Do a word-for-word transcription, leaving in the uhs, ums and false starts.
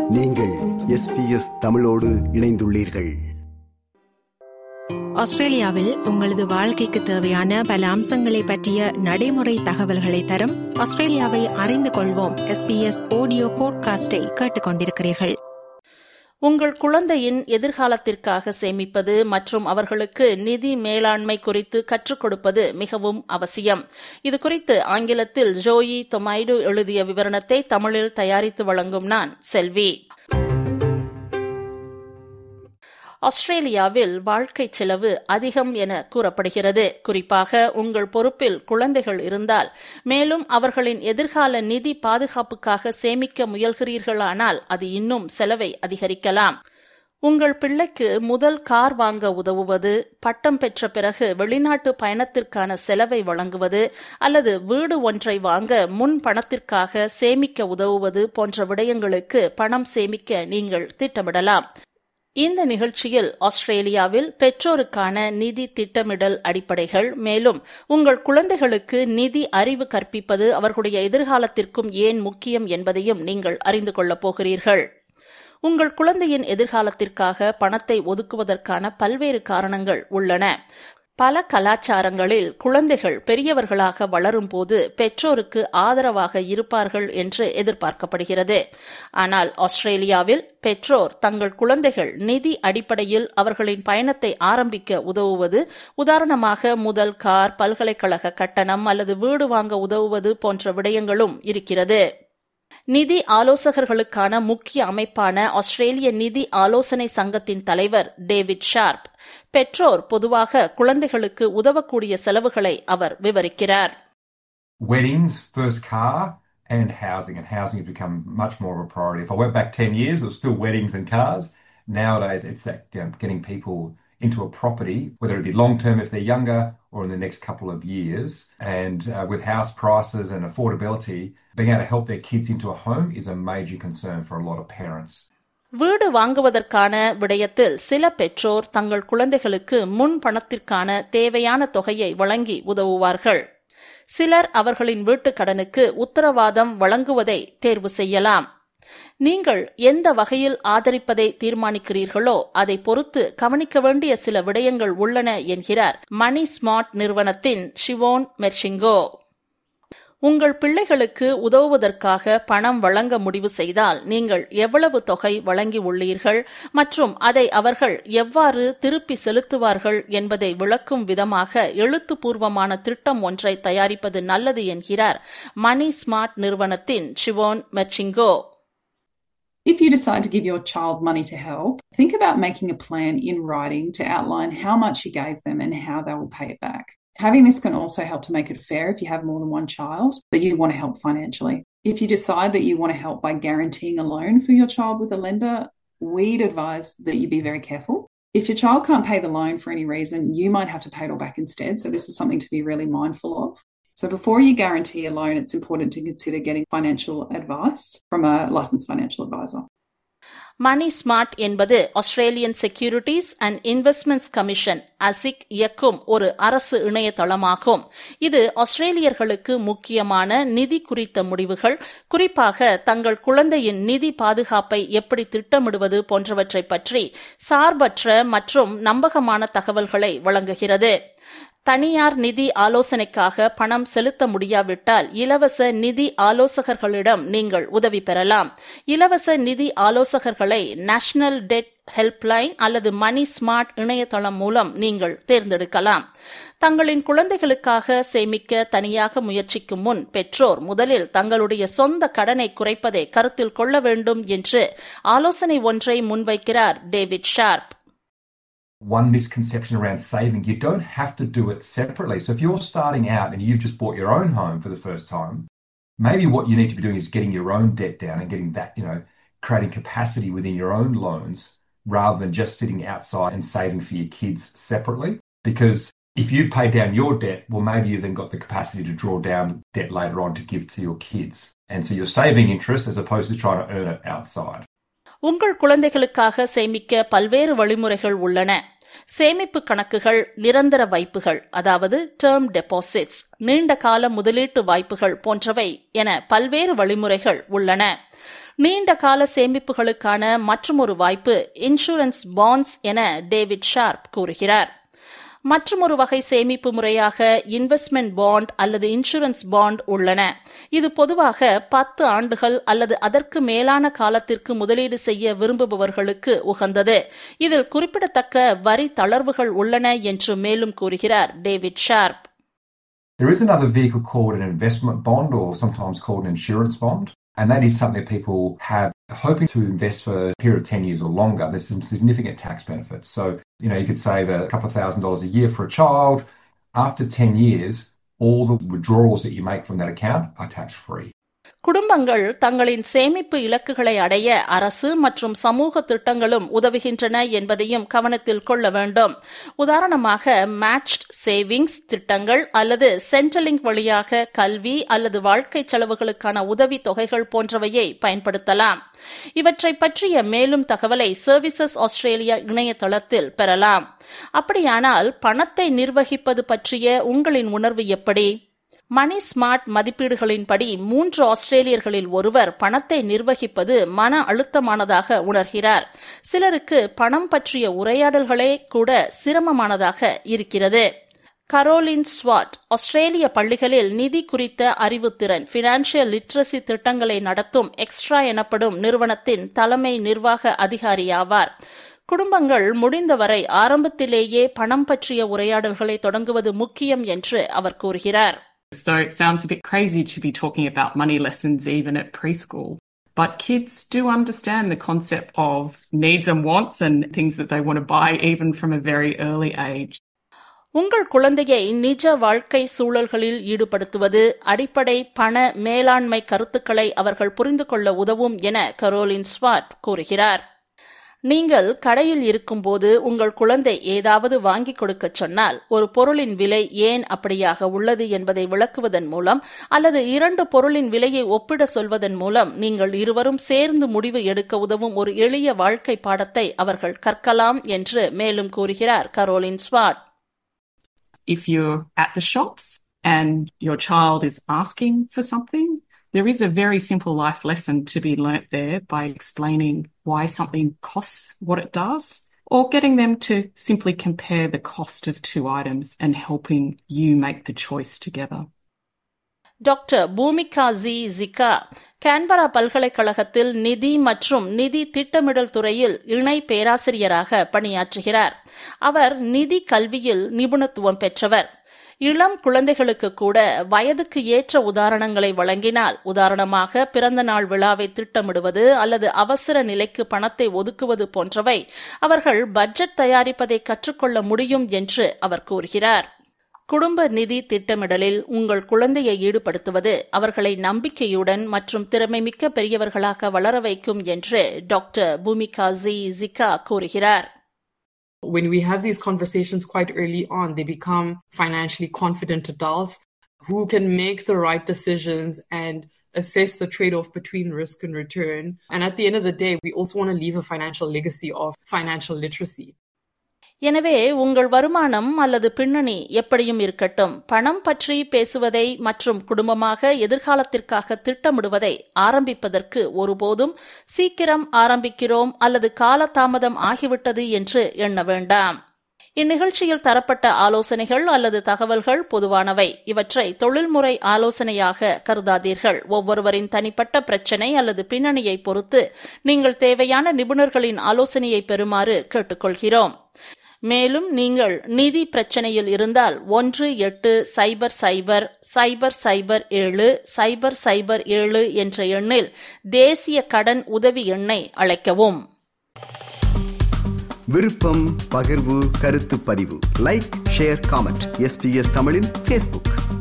நீங்கள் S B S தமிழோடு இணைந்துள்ளீர்கள். ஆஸ்திரேலியாவில் உங்களது வாழ்க்கைக்கு தேவையான பல அம்சங்களை பற்றிய நடைமுறை தகவல்களை தரும் ஆஸ்திரேலியாவை அறிந்து கொள்வோம் எஸ் பி எஸ் ஆடியோ பாட்காஸ்டை கேட்டுக்கொண்டிருக்கிறீர்கள். உங்கள் குழந்தையின் எதிர்காலத்திற்காக சேமிப்பது மற்றும் அவர்களுக்கு நிதி மேலாண்மை குறித்து கற்றுக் கொடுப்பது மிகவும் அவசியம். இது குறித்து ஆங்கிலத்தில் ஜோயி தொமைடு எழுதிய விவரணத்தை தமிழில் தயாரித்து வழங்கும் நான் செல்வி. ஆஸ்திரேலியாவில் வாழ்க்கை செலவு அதிகம் என கூறப்படுகிறது. குறிப்பாக உங்கள் பொறுப்பில் குழந்தைகள் இருந்தால், மேலும் அவர்களின் எதிர்கால நிதி பாதுகாப்புக்காக சேமிக்க முயல்கிறீர்களானால் அது இன்னும் செலவை அதிகரிக்கலாம். உங்கள் பிள்ளைக்கு முதல் கார் வாங்க உதவுவது, பட்டம் பெற்ற பிறகு வெளிநாட்டு பயணத்திற்கான செலவை வழங்குவது அல்லது வீடு ஒன்றை வாங்க முன் பணத்திற்காக சேமிக்க உதவுவது போன்ற விடயங்களுக்கு பணம் சேமிக்க நீங்கள் திட்டமிடலாம். இந்த நிகழ்ச்சியில் ஆஸ்திரேலியாவில் பெற்றோருக்கான நிதி திட்டமிடல் அடிப்படைகள், மேலும் உங்கள் குழந்தைகளுக்கு நிதி அறிவு கற்பிப்பது அவர்களுடைய எதிர்காலத்திற்கும் ஏன் முக்கியம் என்பதையும் நீங்கள் அறிந்து கொள்ளப் போகிறீர்கள். உங்கள் குழந்தையின் எதிர்காலத்திற்காக பணத்தை ஒதுக்குவதற்கான பல்வேறு காரணங்கள் உள்ளன. பல கலாச்சாரங்களில் குழந்தைகள் பெரியவர்களாக வளரும் போது பெற்றோருக்கு ஆதரவாக இருப்பார்கள் என்று எதிர்பார்க்கப்படுகிறது. ஆனால் ஆஸ்திரேலியாவில் பெற்றோர் தங்கள் குழந்தைகள் நிதி அடிப்படையில் அவர்களின் பயணத்தை ஆரம்பிக்க உதவுவது, உதாரணமாக முதல் கார், பல்கலைக்கழக கட்டணம் அல்லது வீடு வாங்க உதவுவது போன்ற விடயங்களும் இருக்கிறது. நிதி ஆலோசகர்களுக்கான முக்கிய அமைப்பான ஆஸ்திரேலிய நிதி ஆலோசனை சங்கத்தின் தலைவர் டேவிட் ஷார்ப், பெற்றோர் பொதுவாக குழந்தைகளுக்கு உதவக்கூடிய செலவுகளை அவர் விவரிக்கிறார். Weddings, first car and housing, and housing has become much more of a priority. If I went back ten years, it was still weddings and cars. Nowadays, it's that, you know, getting people into a property, whether it be long-term if they're younger or in the next couple of years. And uh, with house prices and affordability, being able to help their kids into a home is a major concern for a lot of parents. வீடு வாங்குவதற்கான விடயத்தில் சில பெற்றோர் தங்கள் குழந்தைகளுக்கு முன் பணத்திற்கான தேவையான தொகையை வழங்கி உதவுவார்கள். சிலர் அவர்களின் வீட்டுக் கடனுக்கு உத்தரவாதம் வழங்குவதை தேர்வு செய்யலாம். நீங்கள் எந்த வகையில் ஆதரிப்பதை தீர்மானிக்கிறீர்களோ அதை பொறுத்து கவனிக்க வேண்டிய சில விடயங்கள் உள்ளன என்கிறார் மணி ஸ்மார்ட் நிறுவனத்தின் ஷிவோன் மெர்ஷிங்கோ. உங்கள் பிள்ளைகளுக்கு உதவுவதற்காக பணம் வழங்க முடிவு செய்தால் நீங்கள் எவ்வளவு தொகை வழங்கி உள்ளீர்கள் மற்றும் அதை அவர்கள் எவ்வாறு திருப்பி செலுத்துவார்கள் என்பதை விளக்கும் விதமாக எழுத்துப்பூர்வமான திட்டம் ஒன்றை தயாரிப்பது நல்லது என்கிறார் மணி ஸ்மார்ட் நிறுவனத்தின் Siobhan Mershingo. If you decide to give your child money to help, think about making a plan in writing to outline how much you gave them and how they will pay it back. Having this can also help to make it fair if you have more than one child that you want to help financially. If you decide that you want to help by guaranteeing a loan for your child with a lender, we'd advise that you be very careful. If your child can't pay the loan for any reason, you might have to pay it all back instead. So this is something to be really mindful of. So before you guarantee a loan, it's important to consider getting financial advice from a licensed financial advisor. Money Smart என்பது Australian Securities and Investments Commission ASIC இயக்கும் ஒரு அரசு இணையதளமாகும். இது ஆஸ்திரேலியர்களுக்கு முக்கியமான நிதி குறித்த முடிவுகள், குறிப்பாக தங்கள் குழந்தையின் நிதி பாதுகாப்பை எப்படி திட்டமிடுவது போன்றவற்றை பற்றி சார்பற்ற மற்றும் நம்பகமான தகவல்களை வழங்குகிறது. தனியார் நிதி ஆலோசனைக்காக பணம் செலுத்த முடியாவிட்டால் இலவச நிதி ஆலோசகர்களிடம் நீங்கள் உதவி பெறலாம். இலவச நிதி ஆலோசகர்களை நேஷனல் டெட் ஹெல்ப்லைன் அல்லது மணி ஸ்மார்ட் இணையதளம் மூலம் நீங்கள் தேர்ந்தெடுக்கலாம். தங்களின் குழந்தைகளுக்காக சேமிக்க தனியாக முயற்சிக்கும் முன் பெற்றோர் முதலில் தங்களுடைய சொந்த கடனை குறைப்பதை கருத்தில் கொள்ள வேண்டும் என்று ஆலோசனை ஒன்றை முன்வைக்கிறார் David Sharp. One misconception around saving, you don't have to do it separately. So if you're starting out and you've just bought your own home for the first time, maybe what you need to be doing is getting your own debt down and getting that, you know, creating capacity within your own loans rather than just sitting outside and saving for your kids separately. Because if you pay down your debt, well, maybe you've then got the capacity to draw down debt later on to give to your kids. And so you're saving interest as opposed to trying to earn it outside. உங்கள் குழந்தைகளுக்காக சேமிக்க பல்வேறு வழிமுறைகள் உள்ளன. சேமிப்பு கணக்குகள், நிரந்தர வைப்புகள் அதாவது டேர்ம் டெபாசிட்ஸ், நீண்ட கால முதலீட்டு வாய்ப்புகள் போன்றவை என பல்வேறு வழிமுறைகள் உள்ளன. நீண்ட கால சேமிப்புகளுக்கான மற்றுமொரு வாய்ப்பு இன்சூரன்ஸ் பாண்ட்ஸ் என டேவிட் ஷார்ப் கூறுகிறார். மற்றுமொரு வகை சேமிப்பு முறையாக இன்வெஸ்ட்மெண்ட் பாண்ட் அல்லது இன்சூரன்ஸ் பாண்ட் உள்ளன. இது பொதுவாக பத்து ஆண்டுகள் அல்லது அதற்கு மேலான காலத்திற்கு முதலீடு செய்ய விரும்புபவர்களுக்கு உகந்தது. இதில் குறிப்பிடத்தக்க வரி தளர்வுகள் உள்ளன என்று மேலும் கூறுகிறார் David Sharp. There is another vehicle called an investment bond, or sometimes called an insurance bond. And that is something people have hoping to invest for a period of ten years or longer. There's some significant tax benefits. So, you know, you could save a couple of thousand dollars a year for a child. After ten years, all the withdrawals that you make from that account are tax-free. குடும்பங்கள் தங்களின் சேமிப்பு இலக்குகளை அடைய அரசு மற்றும் சமூக திட்டங்களும் உதவுகின்றன என்பதையும் கவனத்தில் கொள்ள வேண்டும். உதாரணமாக மேட்ச்ட் சேவிங்ஸ் திட்டங்கள் அல்லது சென்ட்ரலிங்க் வழியாக கல்வி அல்லது வாழ்க்கை செலவுகளுக்கான உதவி தொகைகள் போன்றவையை பயன்படுத்தலாம். இவற்றை பற்றிய மேலும் தகவலை சர்வீசஸ் ஆஸ்திரேலியா இணையதளத்தில் பெறலாம். அப்படியானால் பணத்தை நிர்வகிப்பது பற்றிய உங்களின் உணர்வு எப்படி? மணி ஸ்மார்ட் மதிப்பீடுகளின்படி மூன்று ஆஸ்திரேலியர்களில் ஒருவர் பணத்தை நிர்வகிப்பது மன அழுத்தமானதாக உணர்கிறார். சிலருக்கு பணம் பற்றிய உரையாடல்களே கூட சிரமமானதாக இருக்கிறது. கரோலின் ஸ்வாட் ஆஸ்திரேலிய பள்ளிகளில் நிதி குறித்த அறிவுத்திறன் ஃபினான்சியல் லிட்ரசி திட்டங்களை நடத்தும் எக்ஸ்ட்ரா எனப்படும் நிறுவனத்தின் தலைமை நிர்வாக அதிகாரியாவார். குடும்பங்கள் முடிந்தவரை ஆரம்பத்திலேயே பணம் பற்றிய உரையாடல்களை தொடங்குவது முக்கியம் என்று அவர் கூறுகிறார். So it sounds a bit crazy to be talking about money lessons even at preschool. But kids do understand the concept of needs and wants and things that they want to buy even from a very early age. உங்கள் குழந்தையை நிஜ வாழ்க்கை சூழல்களில் ஈடுபடுத்துவது அடிப்படை பண மேலாண்மை கருத்துக்களை அவர்கள் புரிந்து கொள்ள உதவும் என கரோலின் ஸ்வாட் கூறுகிறார். நீங்கள் கடையில் இருக்கும்போது உங்கள் குழந்தை ஏதாவது வாங்கிக் கொடுக்க சொன்னால் ஒரு பொருளின் விலை ஏன் அப்படியாக உள்ளது என்பதை விளக்குவதன் மூலம் அல்லது இரண்டு பொருளின் விலையை ஒப்பிட சொல்வதன் மூலம் நீங்கள் இருவரும் சேர்ந்து முடிவு எடுக்க உதவும் ஒரு எளிய வாழ்க்கை பாடத்தை அவர்கள் கற்கலாம் என்று மேலும் கூறுகிறார் Caroline Swat. If you're at the shops and your child is asking for something, there is a very simple life lesson to be learnt there by explaining why something costs what it does, or getting them to simply compare the cost of two items and helping you make the choice together. Doctor Bhumika ஜி ஜிகா Canberra பல்கலைக்கழகத்தில் நிதி மற்றும் நிதி திட்டமிடல் துறையில் இணை பேராசிரியராக பணியாற்றுகிறார். அவர் நிதி கல்வியில் நிபுணத்துவம் பெற்றவர். இளம் குழந்தைகளுக்கு கூட வயதுக்கு ஏற்ற உதாரணங்களை வழங்கினால், உதாரணமாக பிறந்த நாள் விழாவை திட்டமிடுவது அல்லது அவசர நிலைக்கு பணத்தை ஒதுக்குவது போன்றவை, அவர்கள் பட்ஜெட் தயாரிப்பதை கற்றுக்கொள்ள முடியும் என்று அவர் கூறுகிறார். குடும்ப நிதி திட்டமிடலில் உங்கள் குழந்தையை ஈடுபடுத்துவது அவர்களை நம்பிக்கையுடன் மற்றும் திறமைமிக்க பெரியவர்களாக வளர வைக்கும் என்று டாக்டர் பூமிகா ஜி ஜிகா கூறுகிறார். When we have these conversations quite early on, they become financially confident adults who can make the right decisions and assess the trade-off between risk and return. And at the end of the day, we also want to leave a financial legacy of financial literacy. எனவே உங்கள் வருமானம் அல்லது பின்னணி எப்படியும் இருக்கட்டும், பணம் பற்றி பேசுவதை மற்றும் குடும்பமாக எதிர்காலத்திற்காக திட்டமிடுவதை ஆரம்பிப்பதற்கு ஒருபோதும் சீக்கிரம் ஆரம்பிக்கிறோம் அல்லது காலதாமதம் ஆகிவிட்டது என்று எண்ண வேண்டாம். இந்நிகழ்ச்சியில் தரப்பட்ட ஆலோசனைகள் அல்லது தகவல்கள் பொதுவானவை. இவற்றை தொழில்முறை ஆலோசனையாக கருதாதீர்கள். ஒவ்வொருவரின் தனிப்பட்ட பிரச்சினை அல்லது பின்னணியை பொறுத்து நீங்கள் தேவையான நிபுணர்களின் ஆலோசனையை பெறுமாறு கேட்டுக்கொள்கிறோம். மேலும் நீங்கள் நிதி பிரச்சனையில் இருந்தால் ஒன்று எட்டு சைபர் சைபர் சைபர் சைபர் ஏழு சைபர் சைபர் ஏழு என்ற எண்ணில் தேசிய கடன் உதவி எண்ணை அழைக்கவும். விருப்பம், பகிர்வு, கருத்து பதிவு, லைக், ஷேர், காமெண்ட். எஸ்பிஎஸ் தமிழின் ஃபேஸ்புக்.